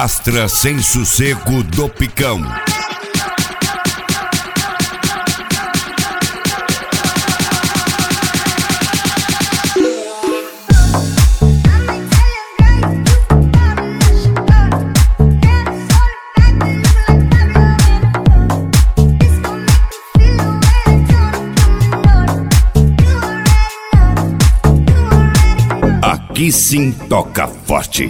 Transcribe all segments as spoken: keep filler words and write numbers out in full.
Astra Sem Sossego do Picão. Aqui sim toca forte.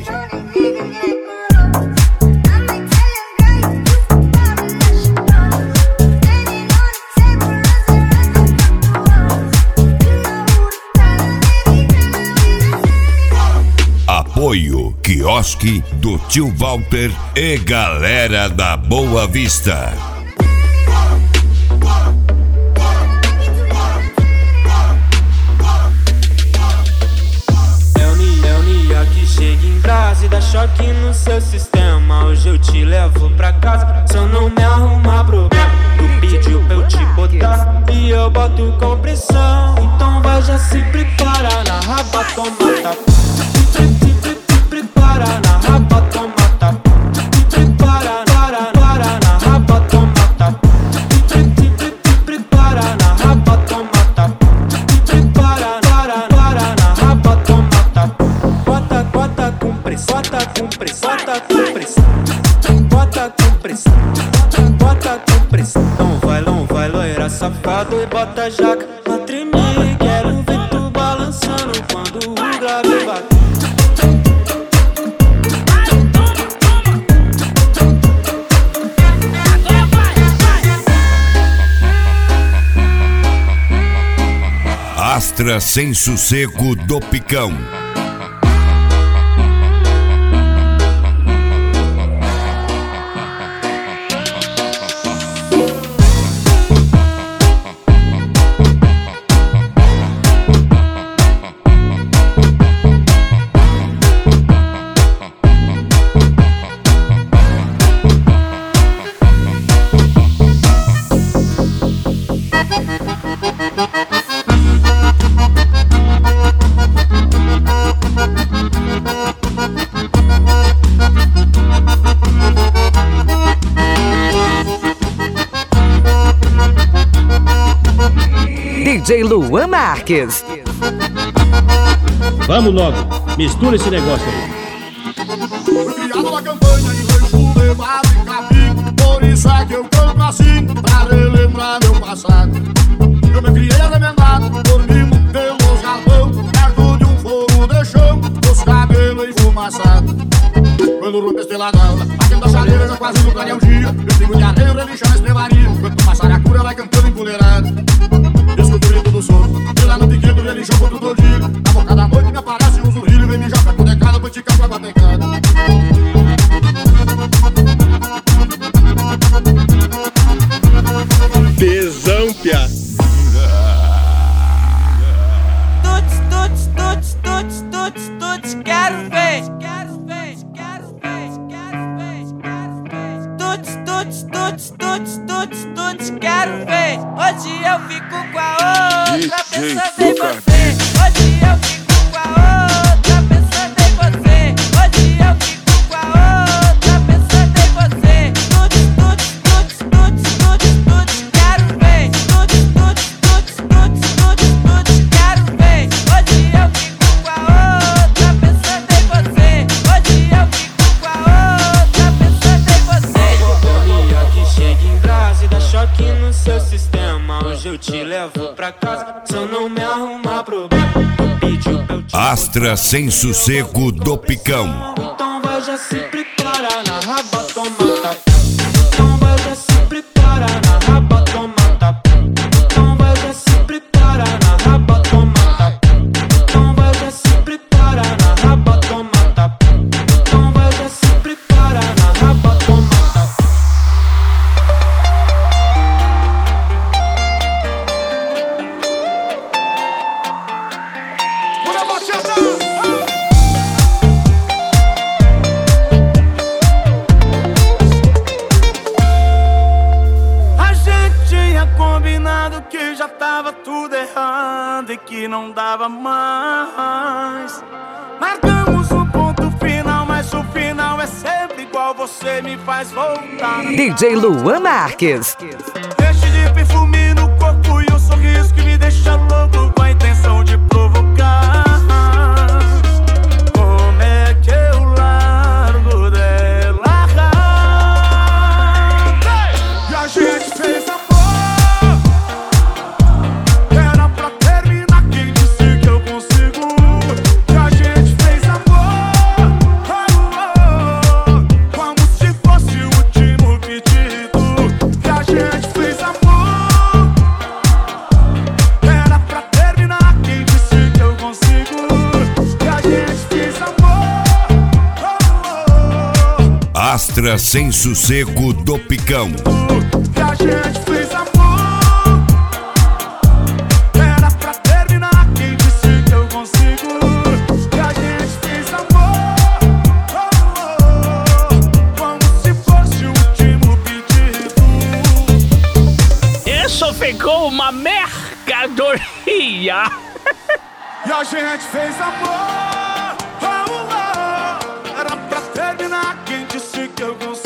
Apoio Quiosque do Tio Walter e galera da Boa Vista. Chega em brasa e dá choque no seu sistema. Hoje eu te levo pra casa, se eu não me arrumar problema. Tu pediu pra eu te botar e eu boto com pressão. Então vai já se prepara na raba, toma tapa. Prepara na raba, toma tapa. Prepara, para, para na raba, toma tapa. Prepara na raba, toma tapa. Prepara, para, para na raba, toma tapa. Bota, bota com pressão, bota com pressão, bota com pressão, bota com pressão, bota com pressão. Não vai, não vai, loira safado e bota jaca pra tremer. Quero ver tu balançando quando o grave bater. Astra Sem Sossego do Picão. D J Luan Marques. Vamos logo, mistura esse negócio aí. Fui criado na campanha de rancho, levado e capim. Por isso é que eu canto assim, pra relembrar meu passado. Eu me criei arremendado, dormindo pelos galpão, perto de um fogo de chão, os cabelos enfumaçados. Quando rompe a esteladão, batendo da chaleira, já quase no clarear o dia. Eu pingo de areia, relinchando a estrevaria, quanto mais saracura vai cantando empoleirado. Escuto o grito do soco, e lá no piquedo relinchou contra o tordilho. Na boca da noite me aparece um zurrilho, vem me joga com decada, pra esticar com a batecada. Tesão, piá. Tuts, tuts, tuts, tuts, tuts, tuts, quero ver, quero ver, quero ver, quero ver, quero ver. Tuts, tuts, tuts, tuts, tuts, tuts, quero ver. Hoje eu fico com a outra, pensando em você. Hoje eu fico com a outra, pensando em você. Hoje eu fico com a outra, pensando em você. Tuts, tuts, tuts, tuts, tuts, tuts, quero ver. Tuts, tuts, tuts, tuts, tuts, tuts, quero ver. Hoje eu fico com a outra, pensando em você. Hoje eu fico com a outra, pensando em você. Bolinha que chega em brasa e dá choque no seu sistema. Hoje eu te levo pra casa, se eu não me arrumar problema. Tu pediu pra eu te Astra Sem Sossego do Picão. então vai já se prepara na raba, toma tapa. Então vai já se prepara na raba, toma tapa. Então vai já se prepara na raba, toma tapa. Então vai já se prepara na raba, toma tapa. Então vai já se prepara na raba, toma tapa. Que já tava tudo errado e que não dava mais. Marcamos um ponto final, mas o final é sempre igual. qual você me faz voltar. D J Luan Marques. Deixe de perfume no corpo e um sorriso que me deixa louco com a intenção de provocar. Como é que eu largo dela? E a gente fez amor, era pra terminar, quem disse que eu consigo? E a gente fez amor, oh, oh, como se fosse o último pedido. E a gente fez amor, era pra terminar, quem disse que eu consigo? E a gente fez amor, oh, oh, Astra Sem Sossego do Picão. e a gente fez amor, era pra terminar, quem disse que eu consigo? E a gente fez amor, oh, oh, como se fosse o último pedido. Isso ficou uma mercadoria. E a gente fez amor, oh, oh, era pra terminar, quem disse que eu consigo?